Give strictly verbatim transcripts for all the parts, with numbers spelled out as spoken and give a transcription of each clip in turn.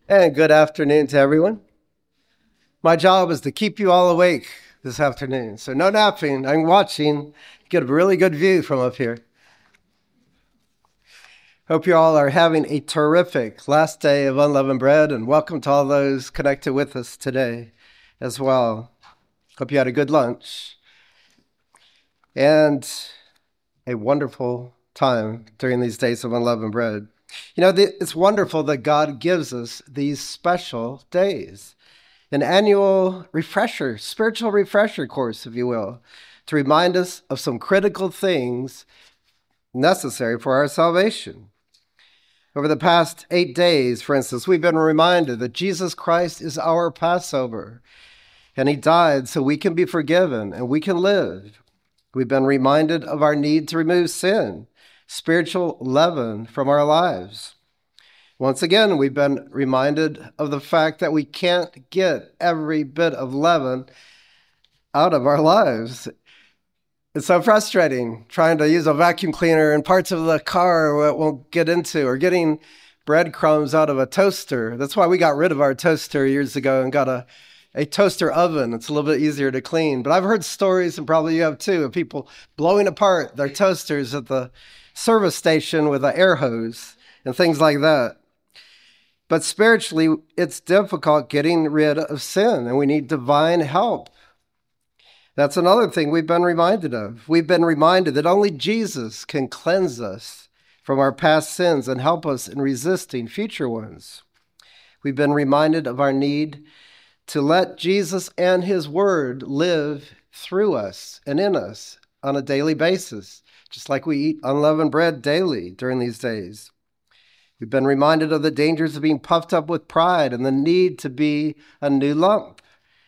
And good afternoon to everyone. My job is to keep you all awake this afternoon. So no napping. I'm watching. Get a really good view from up here. Hope you all are having a terrific last day of Unleavened Bread, and welcome to all those connected with us today as well. Hope you had a good lunch and a wonderful time during these days of Unleavened Bread. You know, it's wonderful that God gives us these special days, an annual refresher, spiritual refresher course, if you will, to remind us of some critical things necessary for our salvation. Over the past eight days, for instance, we've been reminded that Jesus Christ is our Passover, and he died so we can be forgiven and we can live. We've been reminded of our need to remove sin, spiritual leaven from our lives. Once again, we've been reminded of the fact that we can't get every bit of leaven out of our lives. It's so frustrating trying to use a vacuum cleaner in parts of the car it won't get into, or getting breadcrumbs out of a toaster. That's why we got rid of our toaster years ago and got a, a toaster oven. It's a little bit easier to clean. But I've heard stories, and probably you have too, of people blowing apart their toasters at the service station with an air hose and things like that. But spiritually, it's difficult getting rid of sin, and we need divine help. That's another thing we've been reminded of. We've been reminded that only Jesus can cleanse us from our past sins and help us in resisting future ones. We've been reminded of our need to let Jesus and his word live through us and in us on a daily basis, just like we eat unleavened bread daily during these days. We've been reminded of the dangers of being puffed up with pride and the need to be a new lump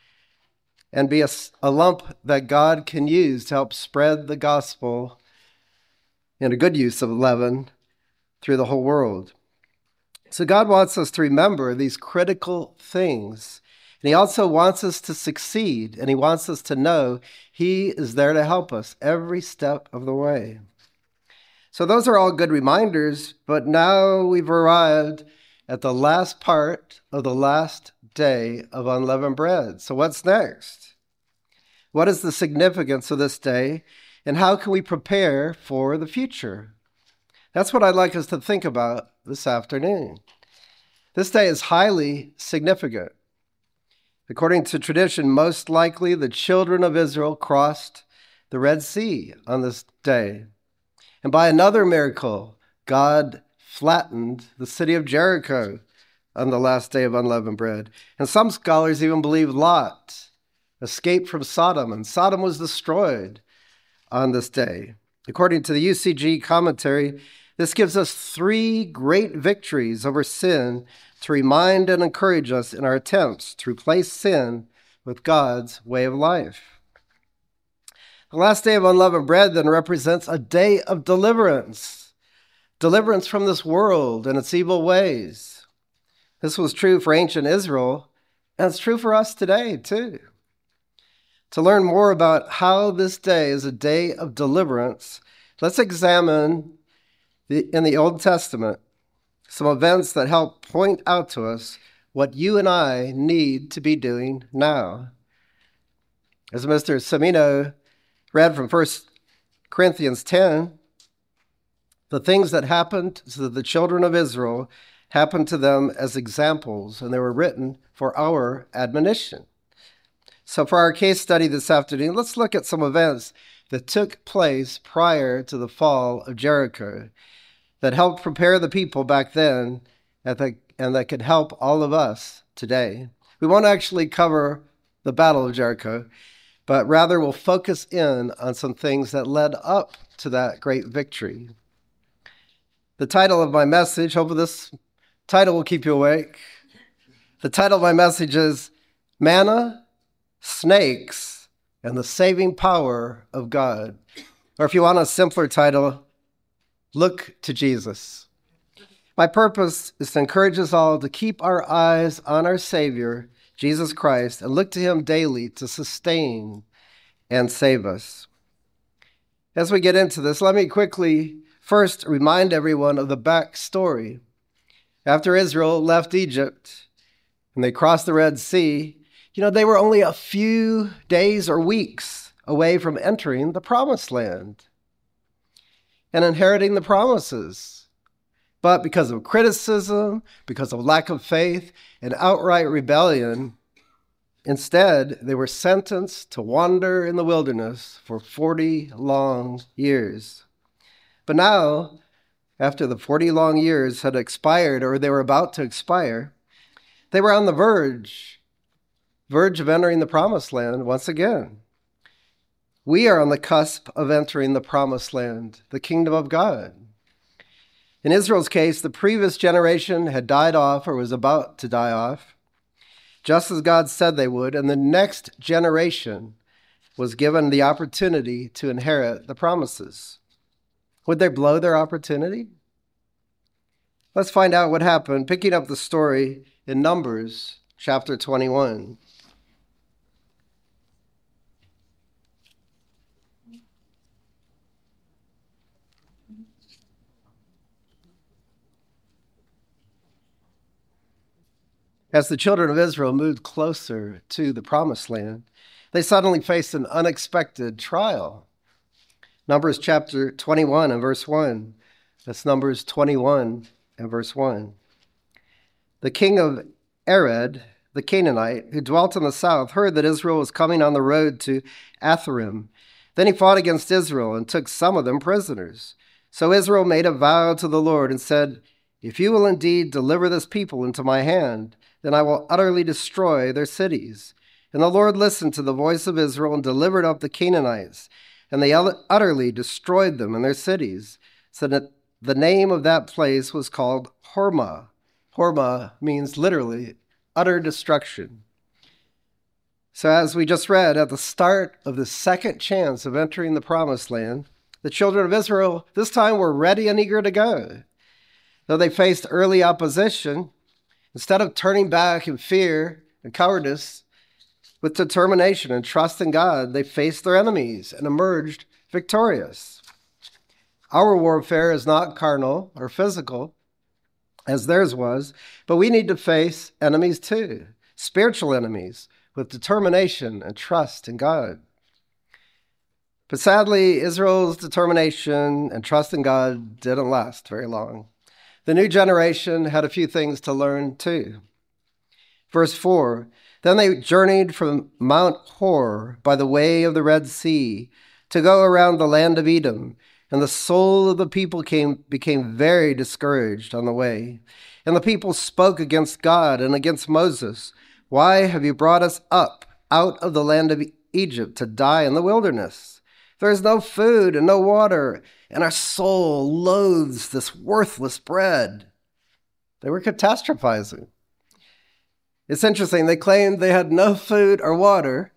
and be a, a lump that God can use to help spread the gospel and a good use of leaven through the whole world. So God wants us to remember these critical things. And he also wants us to succeed, and he wants us to know he is there to help us every step of the way. So those are all good reminders, but now we've arrived at the last part of the last day of unleavened bread. So what's next? What is the significance of this day, and how can we prepare for the future? That's what I'd like us to think about this afternoon. This day is highly significant. According to tradition, most likely the children of Israel crossed the Red Sea on this day. And by another miracle, God flattened the city of Jericho on the last day of unleavened bread. And some scholars even believe Lot escaped from Sodom, and Sodom was destroyed on this day. According to the U C G commentary, this gives us three great victories over sin to remind and encourage us in our attempts to replace sin with God's way of life. The last day of unleavened bread then represents a day of deliverance, deliverance from this world and its evil ways. This was true for ancient Israel, and it's true for us today too. To learn more about how this day is a day of deliverance, let's examine the, in the Old Testament some events that help point out to us what you and I need to be doing now. As Mister Semino read from First Corinthians ten, the things that happened to the children of Israel happened to them as examples, and they were written for our admonition. So for our case study this afternoon, let's look at some events that took place prior to the fall of Jericho that helped prepare the people back then and that could help all of us today. We won't actually cover the Battle of Jericho, but rather we'll focus in on some things that led up to that great victory. The title of my message, hopefully this title will keep you awake. The title of my message is Manna, Snakes, and the Saving Power of God. Or if you want a simpler title, Look to Jesus. My purpose is to encourage us all to keep our eyes on our Savior, Jesus Christ, and look to him daily to sustain and save us. As we get into this, let me quickly first remind everyone of the backstory. After Israel left Egypt and they crossed the Red Sea, you know, they were only a few days or weeks away from entering the Promised Land and inheriting the promises. But because of criticism, because of lack of faith, and outright rebellion, instead, they were sentenced to wander in the wilderness for forty long years. But now, after the forty long years had expired, or they were about to expire, they were on the verge, verge of entering the Promised Land once again. We are on the cusp of entering the Promised Land, the kingdom of God. In Israel's case, the previous generation had died off or was about to die off, just as God said they would, and the next generation was given the opportunity to inherit the promises. Would they blow their opportunity? Let's find out what happened, picking up the story in Numbers chapter twenty-one. As the children of Israel moved closer to the Promised Land, they suddenly faced an unexpected trial. Numbers chapter twenty-one and verse one. That's Numbers twenty-one and verse one. The king of Arad, the Canaanite, who dwelt in the south, heard that Israel was coming on the road to Atharim. Then he fought against Israel and took some of them prisoners. So Israel made a vow to the Lord and said, "If you will indeed deliver this people into my hand, then I will utterly destroy their cities." And the Lord listened to the voice of Israel and delivered up the Canaanites, and they utterly destroyed them and their cities, so that the name of that place was called Hormah. Hormah means literally utter destruction. So as we just read, at the start of the second chance of entering the Promised Land, the children of Israel this time were ready and eager to go. Though they faced early opposition, instead of turning back in fear and cowardice, with determination and trust in God, they faced their enemies and emerged victorious. Our warfare is not carnal or physical, as theirs was, but we need to face enemies too, spiritual enemies, with determination and trust in God. But sadly, Israel's determination and trust in God didn't last very long. The new generation had a few things to learn too. Verse four, then they journeyed from Mount Hor by the way of the Red Sea to go around the land of Edom, and the soul of the people came, became very discouraged on the way. And the people spoke against God and against Moses. "Why have you brought us up out of the land of Egypt to die in the wilderness? There is no food and no water, and our soul loathes this worthless bread." They were catastrophizing. It's interesting, they claimed they had no food or water,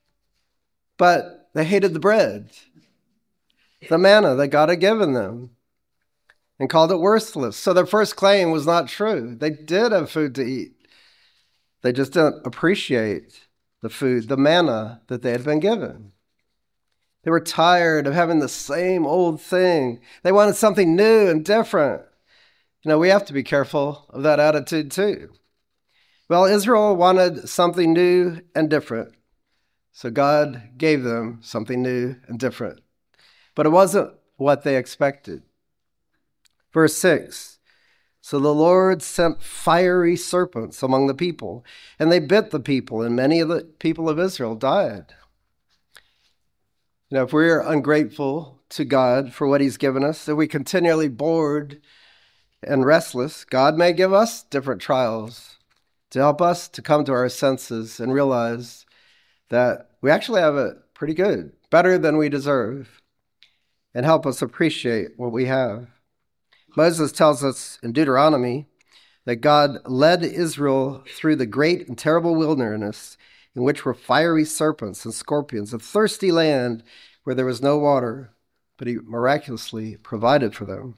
but they hated the bread, the manna that God had given them, and called it worthless. So their first claim was not true. They did have food to eat. They just didn't appreciate the food, the manna that they had been given. They were tired of having the same old thing. They wanted something new and different. You know, we have to be careful of that attitude too. Well, Israel wanted something new and different, so God gave them something new and different. But it wasn't what they expected. Verse six, so the Lord sent fiery serpents among the people, and they bit the people, and many of the people of Israel died. You know, if we're ungrateful to God for what he's given us, if we continually bored and restless, God may give us different trials to help us to come to our senses and realize that we actually have it pretty good, better than we deserve, and help us appreciate what we have. Moses tells us in Deuteronomy that God led Israel through the great and terrible wilderness in which were fiery serpents and scorpions, a thirsty land where there was no water, but he miraculously provided for them.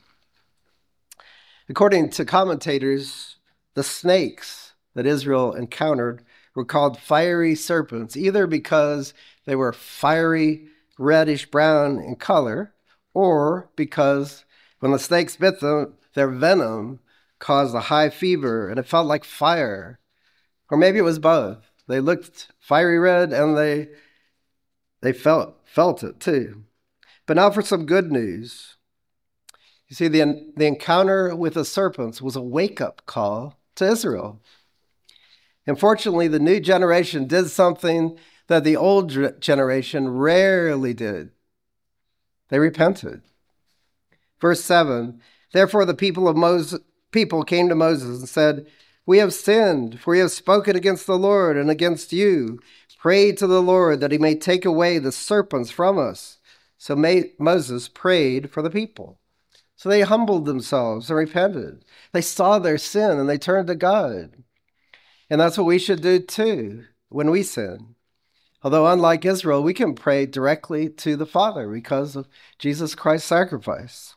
According to commentators, the snakes that Israel encountered were called fiery serpents, either because they were fiery, reddish brown in color, or because when the snakes bit them, their venom caused a high fever and it felt like fire Or maybe it was both. They looked fiery red and they they felt felt it too. But now for some good news. You see, the, the encounter with the serpents was a wake-up call to Israel. Unfortunately, the new generation did something that the old generation rarely did. They repented. Verse seven, therefore the people of Moses, people came to Moses and said, we have sinned, for we have spoken against the Lord and against you. Pray to the Lord that he may take away the serpents from us. So Moses prayed for the people. So they humbled themselves and repented. They saw their sin and they turned to God. And that's what we should do too when we sin. Although unlike Israel, we can pray directly to the Father because of Jesus Christ's sacrifice.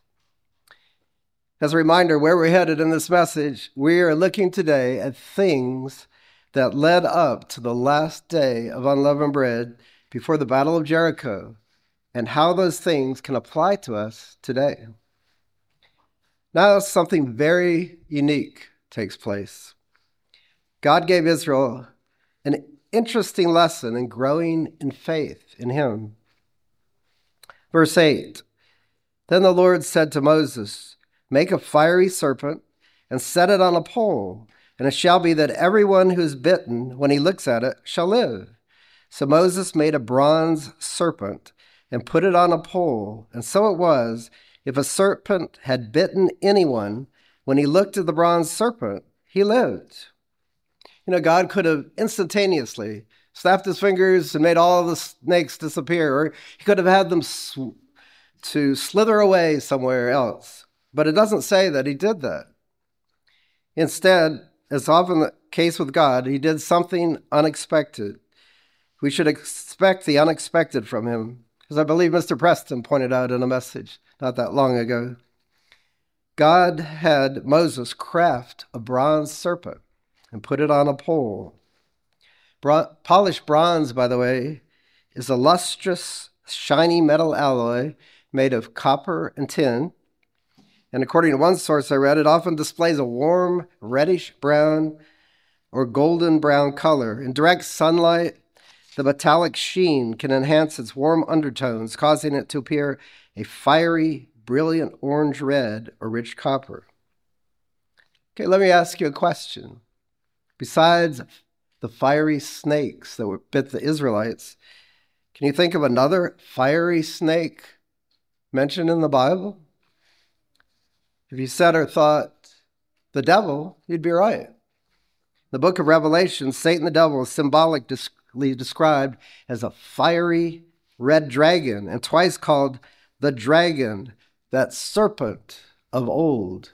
As a reminder, where we're headed in this message, we are looking today at things that led up to the last day of unleavened bread before the Battle of Jericho, and how those things can apply to us today. Now something very unique takes place. God gave Israel an interesting lesson in growing in faith in him. Verse eight, then the Lord said to Moses, make a fiery serpent and set it on a pole, and it shall be that everyone who is bitten, when he looks at it, shall live. So Moses made a bronze serpent and put it on a pole, and so it was, if a serpent had bitten anyone, when he looked at the bronze serpent, he lived. You know, God could have instantaneously snapped his fingers and made all the snakes disappear, or he could have had them sw- to slither away somewhere else. But it doesn't say that he did that. Instead, as often the case with God, he did something unexpected. We should expect the unexpected from him, as I believe Mister Preston pointed out in a message not that long ago. God had Moses craft a bronze serpent and put it on a pole. Bron- polished bronze, by the way, is a lustrous, shiny metal alloy made of copper and tin. And according to one source I read, it often displays a warm, reddish brown or golden brown color. In direct sunlight, the metallic sheen can enhance its warm undertones, causing it to appear a fiery, brilliant orange red or rich copper. Okay, let me ask you a question. Besides the fiery snakes that were bit the Israelites, can you think of another fiery snake mentioned in the Bible? If you said or thought the devil, you'd be right. The book of Revelation, Satan the devil is symbolically described as a fiery red dragon, and twice called the dragon, that serpent of old.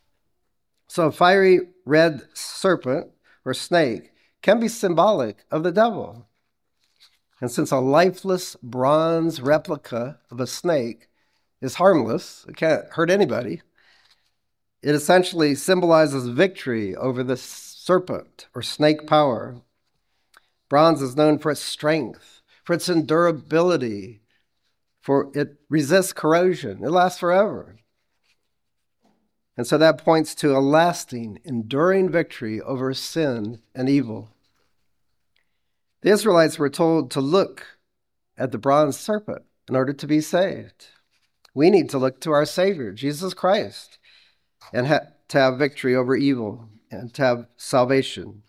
So a fiery red serpent or snake can be symbolic of the devil. And since a lifeless bronze replica of a snake is harmless, it can't hurt anybody, it essentially symbolizes victory over the serpent or snake power. Bronze is known for its strength, for its endurability, for it resists corrosion. It lasts forever. And so that points to a lasting, enduring victory over sin and evil. The Israelites were told to look at the bronze serpent in order to be saved. We need to look to our Savior, Jesus Christ, and ha- to have victory over evil and to have salvation.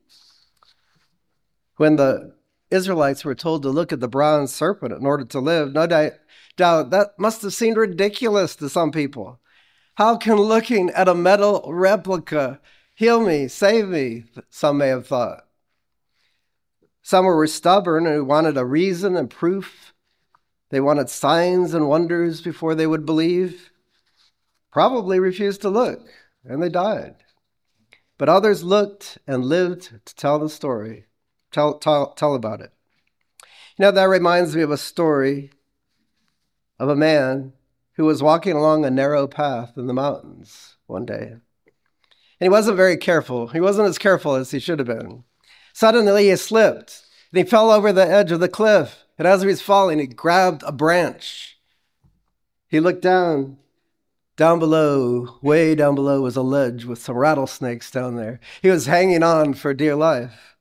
When the Israelites were told to look at the bronze serpent in order to live, no doubt that must have seemed ridiculous to some people. How can looking at a metal replica heal me, save me? Some may have thought. Some were stubborn and wanted a reason and proof. They wanted signs and wonders before they would believe. Probably refused to look, and they died. But others looked and lived to tell the story, tell, tell, tell about it. You know, that reminds me of a story of a man who was walking along a narrow path in the mountains one day. And he wasn't very careful. He wasn't as careful as he should have been. Suddenly he slipped, and he fell over the edge of the cliff. And as he was falling, he grabbed a branch. He looked down, Down below, way down below, was a ledge with some rattlesnakes down there. He was hanging on for dear life.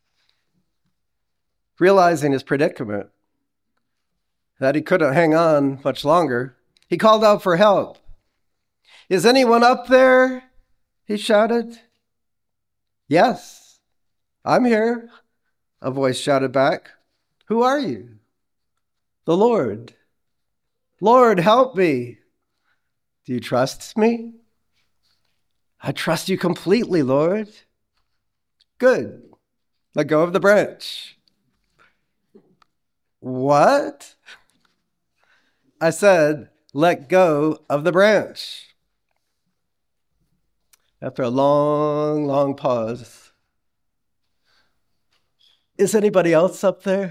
Realizing his predicament, that he couldn't hang on much longer, he called out for help. "Is anyone up there?" he shouted. "Yes, I'm here," a voice shouted back. "Who are you?" "The Lord." "Lord, help me." "Do you trust me?" "I trust you completely, Lord." "Good. Let go of the branch." "What?" "I said, let go of the branch." After a long, long pause, "Is anybody else up there?"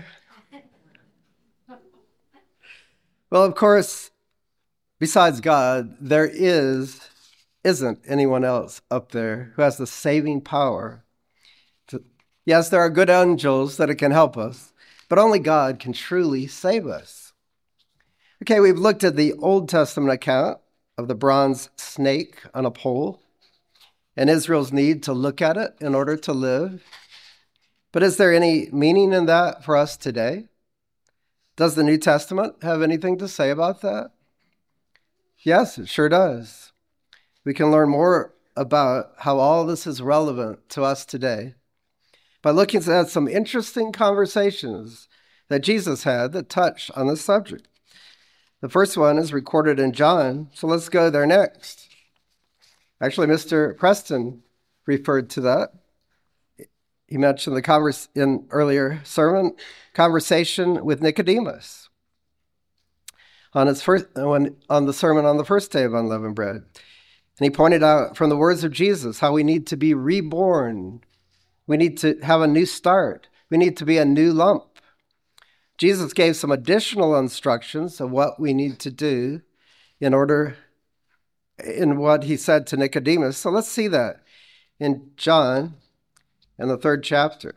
Well, of course, besides God, there is, isn't anyone else up there who has the saving power. To, yes, there are good angels that it can help us, but only God can truly save us. Okay, we've looked at the Old Testament account of the bronze snake on a pole and Israel's need to look at it in order to live. But is there any meaning in that for us today? Does the New Testament have anything to say about that? Yes, it sure does. We can learn more about how all this is relevant to us today by looking at some interesting conversations that Jesus had that touch on this subject. The first one is recorded in John, so let's go there next. Actually, Mister Preston referred to that. He mentioned the converse in earlier sermon, conversation with Nicodemus on his first when, on the sermon on the first day of unleavened bread. And he pointed out from the words of Jesus how we need to be reborn. We need to have a new start. We need to be a new lump. Jesus gave some additional instructions of what we need to do in order, in what he said to Nicodemus. So let's see that in John in the third chapter.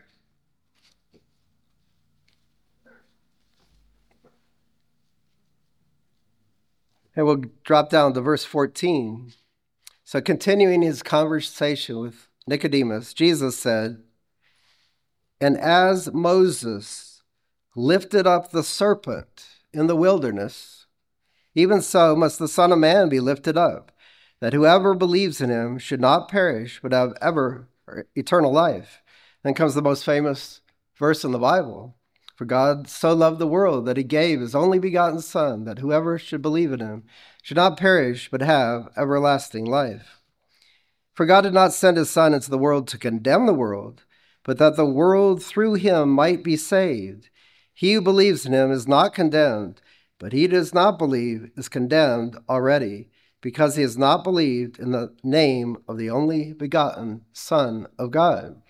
And we'll drop down to verse fourteen. So continuing his conversation with Nicodemus, Jesus said, "And as Moses lifted up the serpent in the wilderness, even so must the Son of Man be lifted up, that whoever believes in him should not perish, but have ever eternal life." Then comes the most famous verse in the Bible. "For God so loved the world that he gave his only begotten Son, that whoever should believe in him should not perish, but have everlasting life. For God did not send his Son into the world to condemn the world, but that the world through him might be saved. He who believes in him is not condemned, but he who does not believe is condemned already, because he has not believed in the name of the only begotten Son of God."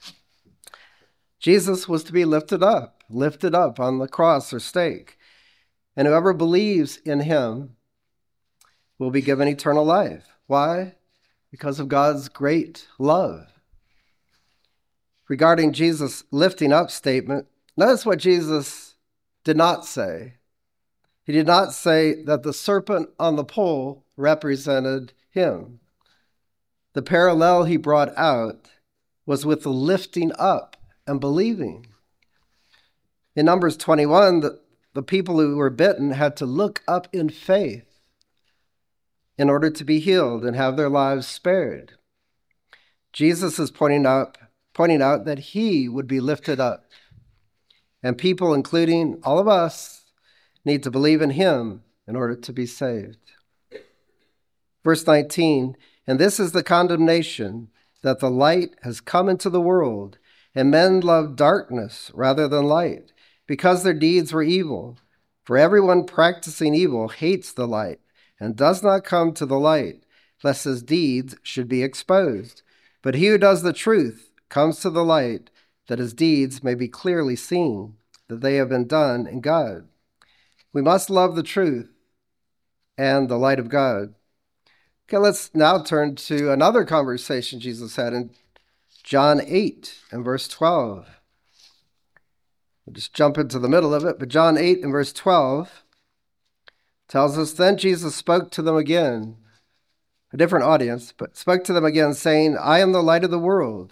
Jesus was to be lifted up, lifted up on the cross or stake. And whoever believes in him will be given eternal life. Why? Because of God's great love. Regarding Jesus' lifting up statement, notice what Jesus did not say. He did not say that the serpent on the pole represented him. The parallel he brought out was with the lifting up and believing. In Numbers twenty-one, the, the people who were bitten had to look up in faith in order to be healed and have their lives spared. Jesus is pointing out, pointing out that he would be lifted up. And people, including all of us, need to believe in him in order to be saved. Verse nineteen, "And this is the condemnation, that the light has come into the world, and men love darkness rather than light, because their deeds were evil. For everyone practicing evil hates the light, and does not come to the light, lest his deeds should be exposed. But he who does the truth comes to the light, that his deeds may be clearly seen, that they have been done in God." We must love the truth and the light of God. Okay, let's now turn to another conversation Jesus had in John eight and verse twelve. We'll just jump into the middle of it, but John eight and verse twelve, tells us, then Jesus spoke to them again, a different audience, but spoke to them again, saying, I am the light of the world.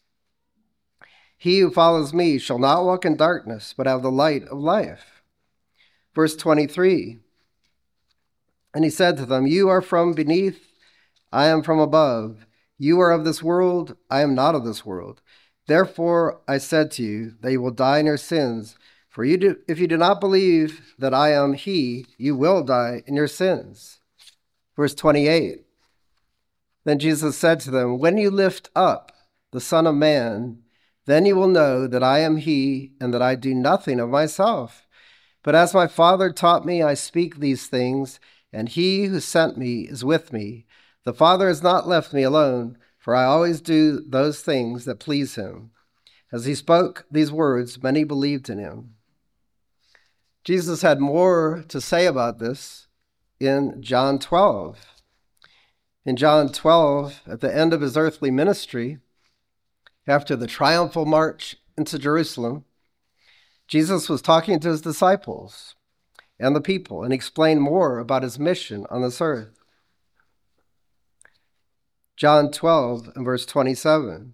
He who follows me shall not walk in darkness, but have the light of life. Verse twenty-three, and he said to them, you are from beneath, I am from above. You are of this world, I am not of this world. Therefore I said to you that you will die in your sins. For you do, if you do not believe that I am he, you will die in your sins. Verse twenty-eight, then Jesus said to them, when you lift up the Son of Man, then you will know that I am he, and that I do nothing of myself. But as my Father taught me, I speak these things, and he who sent me is with me. The Father has not left me alone, for I always do those things that please him. As he spoke these words, many believed in him. Jesus had more to say about this in John twelve. In John twelve, at the end of his earthly ministry, after the triumphal march into Jerusalem, Jesus was talking to his disciples and the people and explained more about his mission on this earth. John twelve and verse twenty-seven.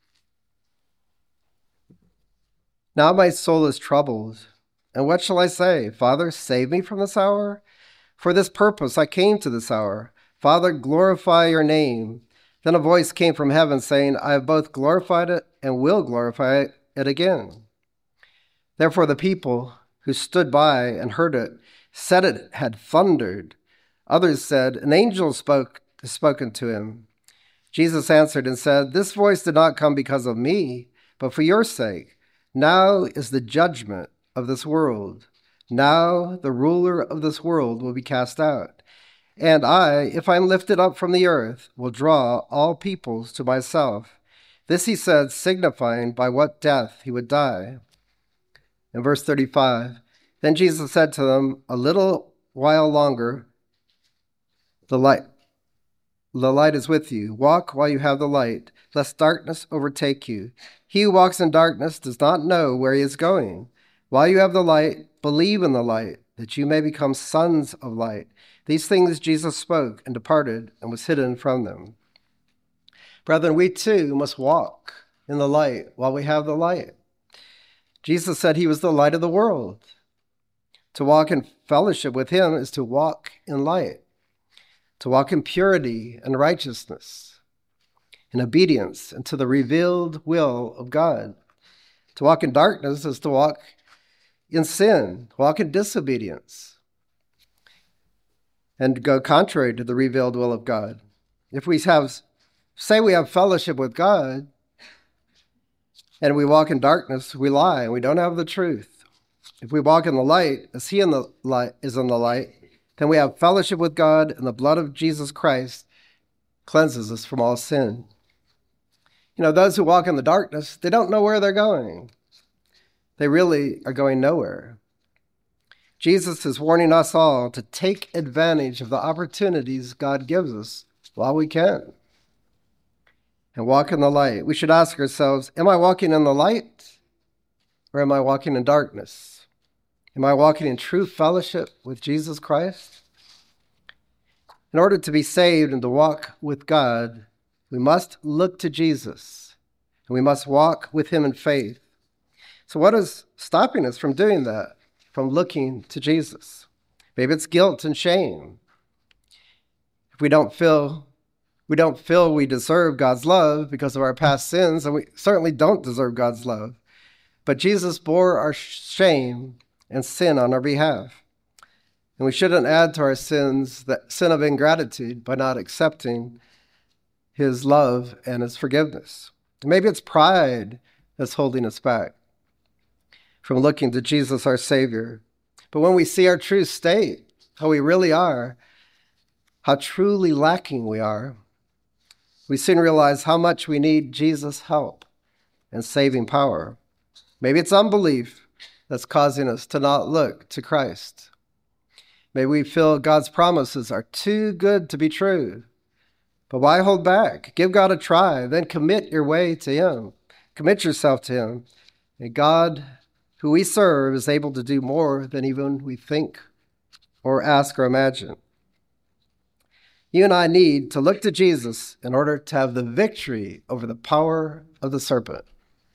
Now my soul is troubled, and what shall I say? Father, save me from this hour? For this purpose I came to this hour. Father, glorify your name. Then a voice came from heaven saying, I have both glorified it and will glorify it again. Therefore the people who stood by and heard it said it had thundered. Others said, an angel spoke has spoken to him. Jesus answered and said, this voice did not come because of me, but for your sake. Now is the judgment of this world. Now the ruler of this world will be cast out. And I, if I am lifted up from the earth, will draw all peoples to myself. This he said, signifying by what death he would die. In verse thirty-five, then Jesus said to them, a little while longer, the light, the light is with you. Walk while you have the light, lest darkness overtake you. He who walks in darkness does not know where he is going. While you have the light, believe in the light, that you may become sons of light. These things Jesus spoke and departed and was hidden from them. Brethren, we too must walk in the light while we have the light. Jesus said he was the light of the world. To walk in fellowship with him is to walk in light, to walk in purity and righteousness, in obedience and to the revealed will of God. To walk in darkness is to walk in sin, walk in disobedience, and go contrary to the revealed will of God. If we have, say we have fellowship with God, and we walk in darkness, we lie, and we don't have the truth. If we walk in the light, as he in the light is in the light, then we have fellowship with God, and the blood of Jesus Christ cleanses us from all sin. You know, those who walk in the darkness, they don't know where they're going. They really are going nowhere. Jesus is warning us all to take advantage of the opportunities God gives us while we can and walk in the light. We should ask ourselves, am I walking in the light or am I walking in darkness? Am I walking in true fellowship with Jesus Christ? In order to be saved and to walk with God, we must look to Jesus and we must walk with him in faith. So what is stopping us from doing that, from looking to Jesus? Maybe it's guilt and shame. If we don't feel we don't feel we deserve God's love because of our past sins, and we certainly don't deserve God's love. But Jesus bore our shame and sin on our behalf. And we shouldn't add to our sins the sin of ingratitude by not accepting his love and his forgiveness. Maybe it's pride that's holding us back from looking to Jesus, our Savior. But when we see our true state, how we really are, how truly lacking we are, we soon realize how much we need Jesus' help and saving power. Maybe it's unbelief that's causing us to not look to Christ. Maybe we feel God's promises are too good to be true. But why hold back? Give God a try, then commit your way to him. Commit yourself to him. And God, who we serve, is able to do more than even we think or ask or imagine. You and I need to look to Jesus in order to have the victory over the power of the serpent.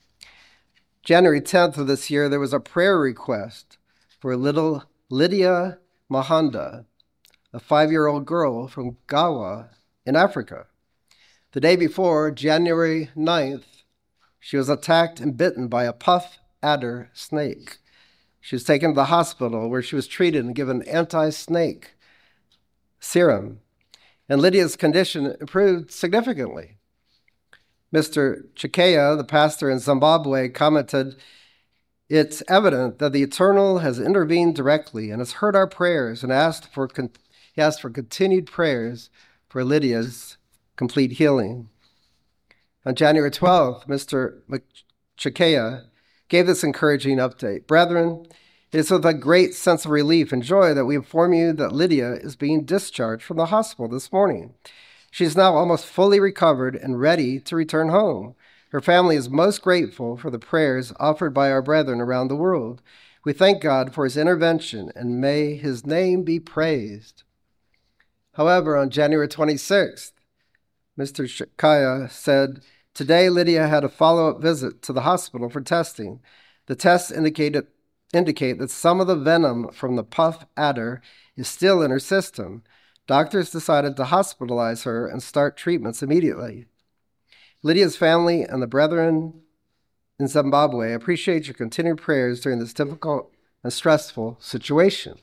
January tenth of this year, there was a prayer request for little Lydia Mahanda, a five-year-old girl from Gawa in Africa. The day before, January ninth, she was attacked and bitten by a puff adder snake. She was taken to the hospital where she was treated and given anti-snake serum, and Lydia's condition improved significantly. Mister Chikeya, the pastor in Zimbabwe, commented, "It's evident that the Eternal has intervened directly and has heard our prayers and asked for con- he asked for continued prayers for Lydia's complete healing." On January twelfth, Mister Chikeya gave this encouraging update. "Brethren, it is with a great sense of relief and joy that we inform you that Lydia is being discharged from the hospital this morning. She is now almost fully recovered and ready to return home. Her family is most grateful for the prayers offered by our brethren around the world. We thank God for his intervention, and may his name be praised." However, on January twenty-sixth, Mister Chikeya said, "Today, Lydia had a follow-up visit to the hospital for testing. The tests indicated, indicate that some of the venom from the puff adder is still in her system. Doctors decided to hospitalize her and start treatments immediately. Lydia's family and the brethren in Zimbabwe appreciate your continued prayers during this difficult and stressful situation."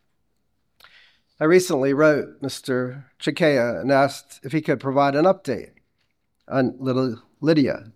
I recently wrote Mister Chikeya and asked if he could provide an update on little Lydia.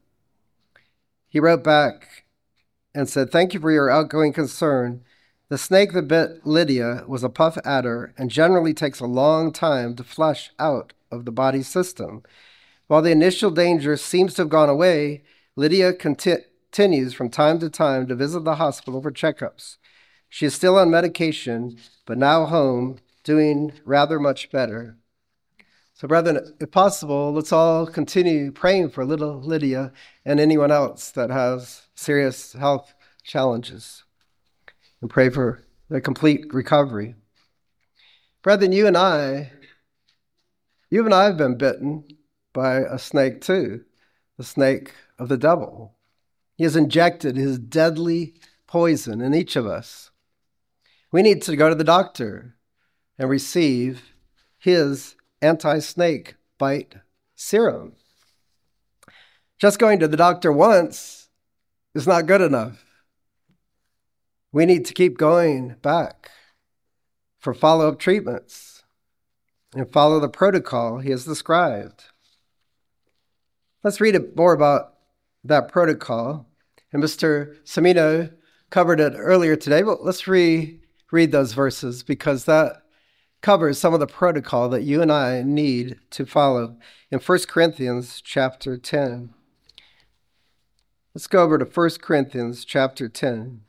He wrote back and said, "Thank you for your outgoing concern. The snake that bit Lydia was a puff adder and generally takes a long time to flush out of the body system. While the initial danger seems to have gone away, Lydia conti- continues from time to time to visit the hospital for checkups. She is still on medication, but now home, doing rather much better." So, brethren, if possible, let's all continue praying for little Lydia and anyone else that has serious health challenges, and pray for their complete recovery. Brethren, you and I, you and I have been bitten by a snake too, the snake of the devil. He has injected his deadly poison in each of us. We need to go to the doctor and receive his anti-snake bite serum. Just going to the doctor once is not good enough. We need to keep going back for follow-up treatments and follow the protocol he has described. Let's read more about that protocol. And Mister Semino covered it earlier today, but let's reread those verses because that covers some of the protocol that you and I need to follow in First Corinthians chapter ten. Let's go over to First Corinthians chapter ten.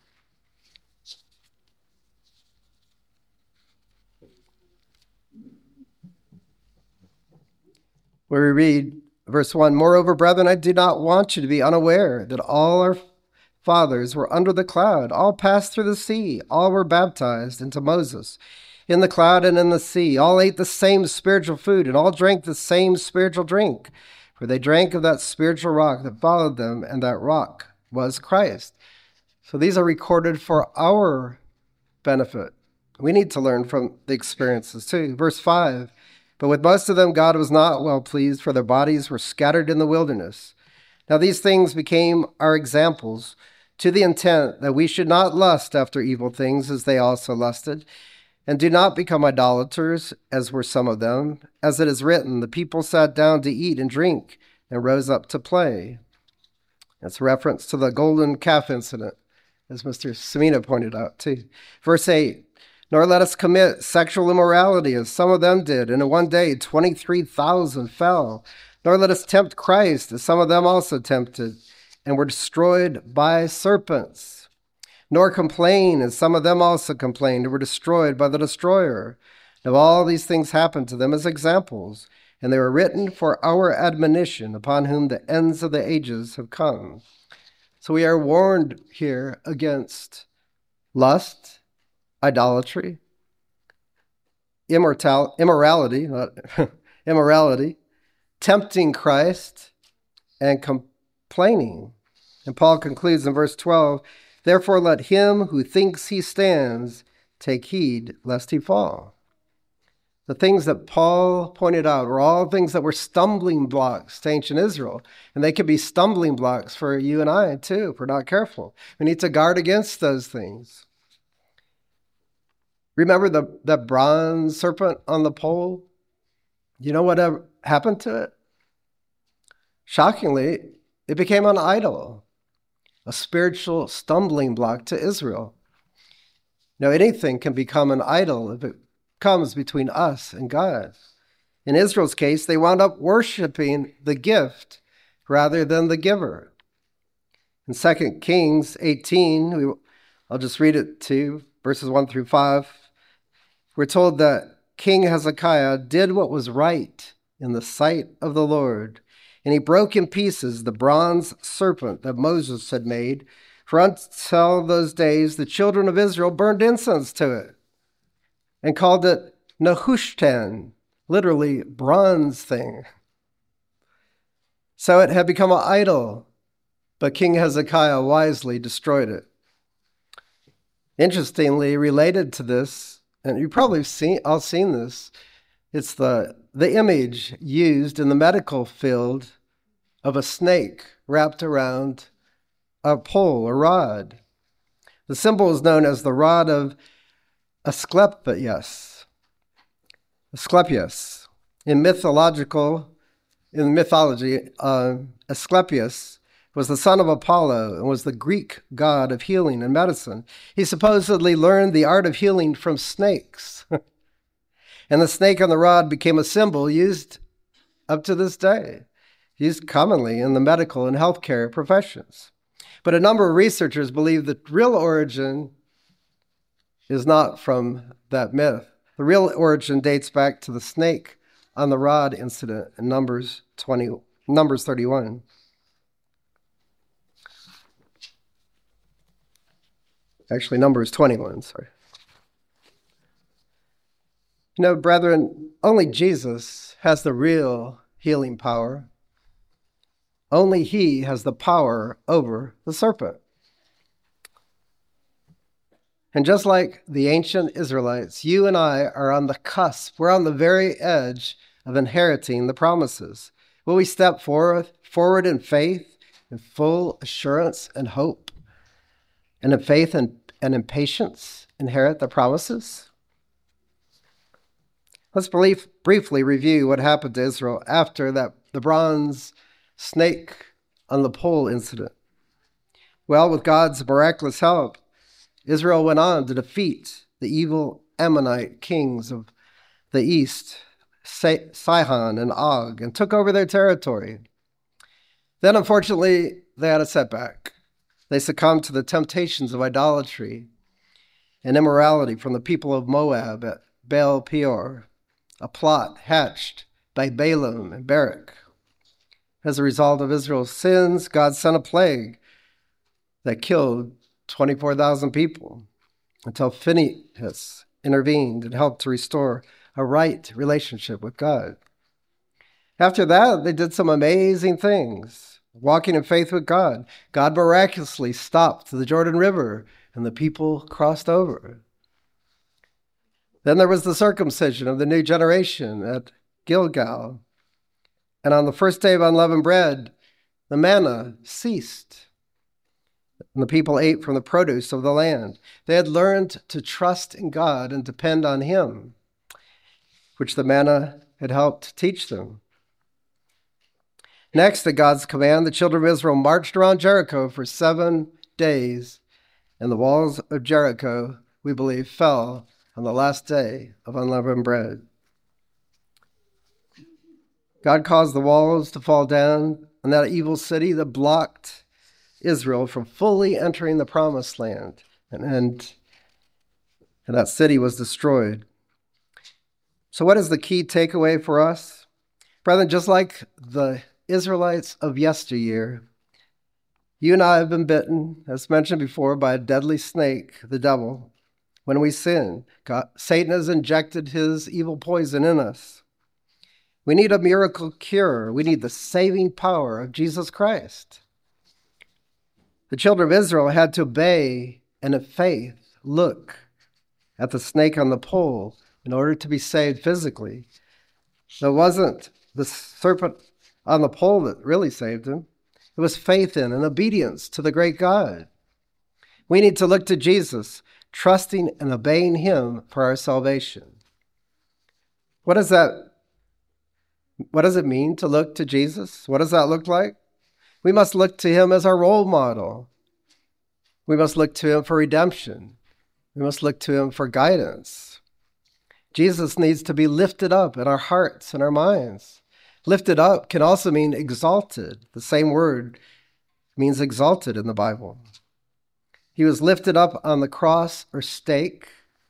Where we read verse one, "Moreover, brethren, I do not want you to be unaware that all our fathers were under the cloud, all passed through the sea, all were baptized into Moses in the cloud and in the sea, all ate the same spiritual food, and all drank the same spiritual drink, for they drank of that spiritual rock that followed them, and that rock was Christ." So these are recorded for our benefit. We need to learn from the experiences too. Verse five, "But with most of them God was not well pleased, for their bodies were scattered in the wilderness. Now these things became our examples, to the intent that we should not lust after evil things as they also lusted, and do not become idolaters, as were some of them. As it is written, the people sat down to eat and drink and rose up to play." That's a reference to the golden calf incident, as Mister Semina pointed out too. Verse eight, "Nor let us commit sexual immorality, as some of them did, and in one day twenty-three thousand fell. Nor let us tempt Christ, as some of them also tempted, and were destroyed by serpents. Nor complain, as some of them also complained, and were destroyed by the destroyer. Now all these things happened to them as examples, and they were written for our admonition, upon whom the ends of the ages have come." So we are warned here against lust, idolatry, immortal, immorality, not immorality, tempting Christ, and complaining. And Paul concludes in verse twelve, therefore let him who thinks he stands take heed lest he fall. The things that Paul pointed out were all things that were stumbling blocks to ancient Israel. And they could be stumbling blocks for you and I, too, if we're not careful. We need to guard against those things. Remember the, the bronze serpent on the pole? You know what happened to it? Shockingly, it became an idol, a spiritual stumbling block to Israel. Now, anything can become an idol if it comes between us and God. In Israel's case, they wound up worshiping the gift rather than the giver. In Second Kings eighteen, we, I'll just read it to you, verses one through five. We're told that King Hezekiah did what was right in the sight of the Lord, and he broke in pieces the bronze serpent that Moses had made, for until those days the children of Israel burned incense to it, and called it Nehushtan, literally bronze thing. So it had become an idol, but King Hezekiah wisely destroyed it. Interestingly, related to this, and you've probably seen, all seen this, it's the, the image used in the medical field of a snake wrapped around a pole, a rod. The symbol is known as the rod of Asclepius. Asclepius. In mythological, in mythology, uh, Asclepius was the son of Apollo and was the Greek god of healing and medicine. He supposedly learned the art of healing from snakes. And the snake on the rod became a symbol used up to this day, used commonly in the medical and healthcare professions. But a number of researchers believe the real origin is not from that myth. The real origin dates back to the snake on the rod incident in Numbers twenty, Numbers thirty-one. Actually, Numbers twenty-one, sorry. You know, brethren, only Jesus has the real healing power. Only he has the power over the serpent. And just like the ancient Israelites, you and I are on the cusp. We're on the very edge of inheriting the promises. Will we step forward, forward in faith, in full assurance and hope, and in faith and, and in patience inherit the promises? Let's brief, briefly review what happened to Israel after that the bronze snake on the pole incident. Well, with God's miraculous help, Israel went on to defeat the evil Ammonite kings of the east, Sihon and Og, and took over their territory. Then, unfortunately, they had a setback. They succumbed to the temptations of idolatry and immorality from the people of Moab at Baal Peor, a plot hatched by Balaam and Barak. As a result of Israel's sins, God sent a plague that killed twenty-four thousand people until Phinehas intervened and helped to restore a right relationship with God. After that, they did some amazing things, walking in faith with God. God miraculously stopped the Jordan River, and the people crossed over. Then there was the circumcision of the new generation at Gilgal. And on the first day of unleavened bread, the manna ceased. And the people ate from the produce of the land. They had learned to trust in God and depend on him, which the manna had helped teach them. Next, at God's command, the children of Israel marched around Jericho for seven days, and the walls of Jericho, we believe, fell on the last day of unleavened bread. God caused the walls to fall down on that evil city that blocked Israel from fully entering the promised land, and, and, and that city was destroyed. So what is the key takeaway for us? Brethren, just like the Israelites of yesteryear, you and I have been bitten, as mentioned before, by a deadly snake, the devil. when we sin. God, Satan has injected his evil poison in us. We need a miracle cure. We need the saving power of Jesus Christ. The children of Israel had to obey and in faith look at the snake on the pole in order to be saved physically. So it wasn't the serpent on the pole that really saved him. It was faith in and obedience to the great God. We need to look to Jesus, trusting and obeying him for our salvation. What does that, what does it mean to look to Jesus? What does that look like? We must look to him as our role model. We must look to him for redemption. We must look to him for guidance. Jesus needs to be lifted up in our hearts and our minds. Lifted up can also mean exalted. The same word means exalted in the Bible. He was lifted up on the cross or stake,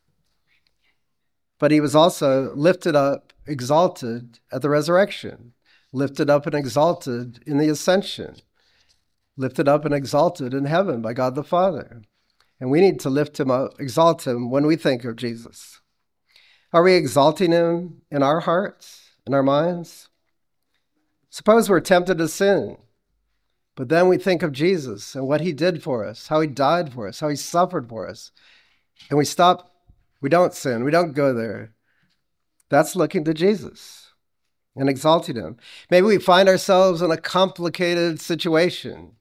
but he was also lifted up, exalted at the resurrection, lifted up and exalted in the ascension, lifted up and exalted in heaven by God the Father. And we need to lift him up, exalt him when we think of Jesus. Are we exalting him in our hearts, in our minds? Suppose we're tempted to sin, but then we think of Jesus and what he did for us, how he died for us, how he suffered for us, and we stop, we don't sin, we don't go there. That's looking to Jesus and exalting him. Maybe we find ourselves in a complicated situation.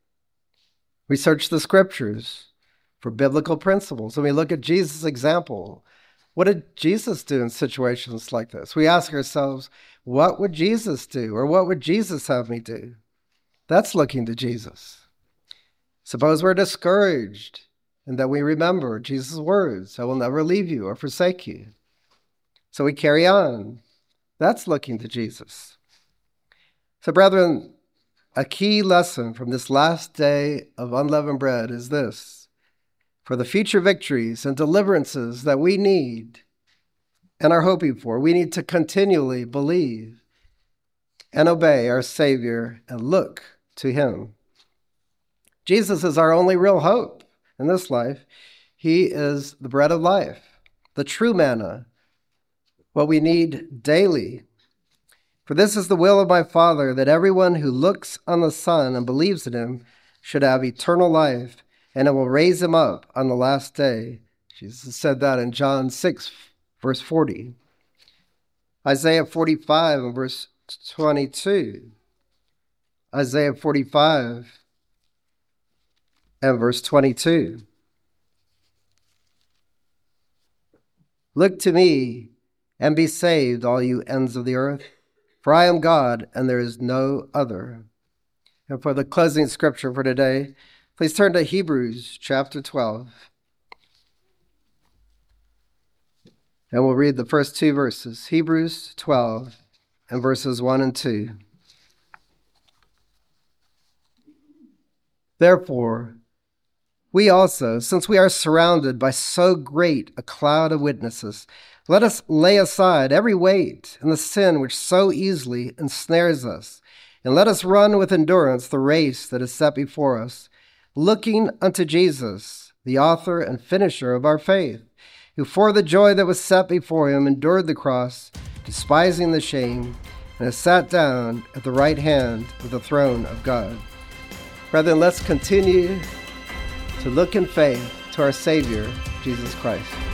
We search the scriptures for biblical principles, and we look at Jesus' example. What did Jesus do in situations like this? We ask ourselves, what would Jesus do? Or what would Jesus have me do? That's looking to Jesus. Suppose we're discouraged and that we remember Jesus' words, I will never leave you or forsake you. So we carry on. That's looking to Jesus. So brethren, a key lesson from this last day of unleavened bread is this. For the future victories and deliverances that we need and are hoping for, we need to continually believe and obey our Savior and look to him. Jesus is our only real hope in this life. He is the bread of life, the true manna, what we need daily. For this is the will of my Father, that everyone who looks on the Son and believes in him should have eternal life, and it will raise him up on the last day. Jesus said that in John six, verse forty. Isaiah forty-five and verse twenty-two. Isaiah forty-five and verse twenty-two. Look to me and be saved, all you ends of the earth, for I am God and there is no other. And for the closing scripture for today, please turn to Hebrews chapter twelve. And we'll read the first two verses, Hebrews twelve and verses one and two. Therefore, we also, since we are surrounded by so great a cloud of witnesses, let us lay aside every weight and the sin which so easily ensnares us, and let us run with endurance the race that is set before us, looking unto Jesus, the author and finisher of our faith, who for the joy that was set before him endured the cross, despising the shame, and has sat down at the right hand of the throne of God. Brethren, let's continue to look in faith to our Savior, Jesus Christ.